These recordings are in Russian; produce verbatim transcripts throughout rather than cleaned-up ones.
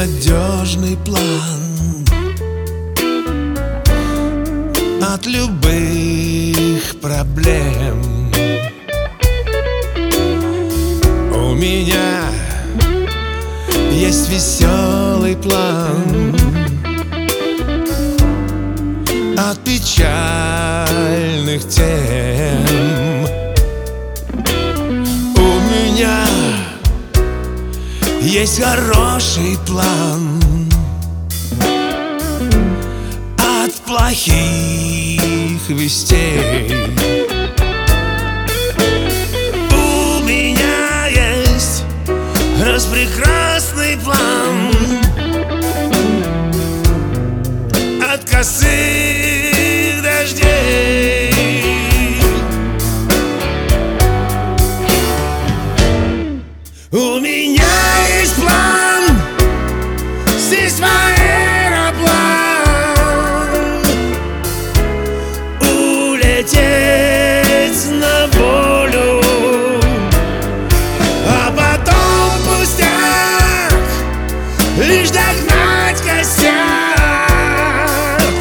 надежный план от любых проблем. У меня есть веселый план от печальных тем. У меня есть хороший план от плохих вестей. У меня есть распрекрасный план от косых дождей. У меня есть план сесть в аэроплан, улететь на волю, а потом пустяк лишь догнать косяк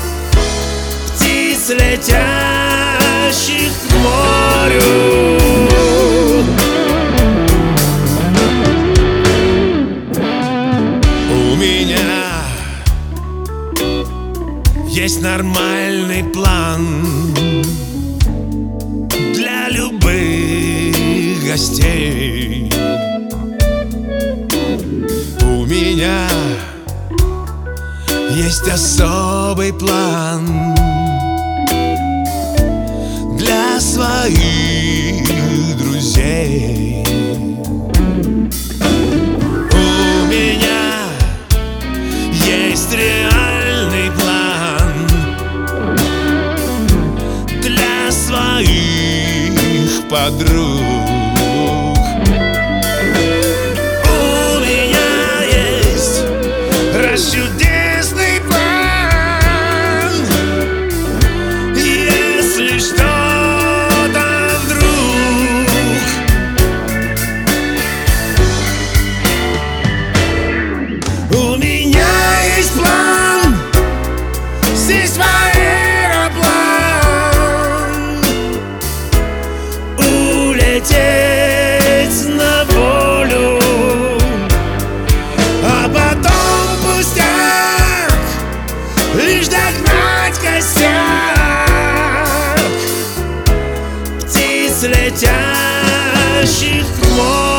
птиц, летящих к морю. Есть нормальный план для любых гостей. У меня есть особый план для своих друзей. У меня есть реальный план для своих подруг. У меня есть расчудесный план, если что-то вдруг. У меня есть план сесть в аэроплан, улететь на волю, а потом пустяк лишь догнать косяк птиц, летящих к морю.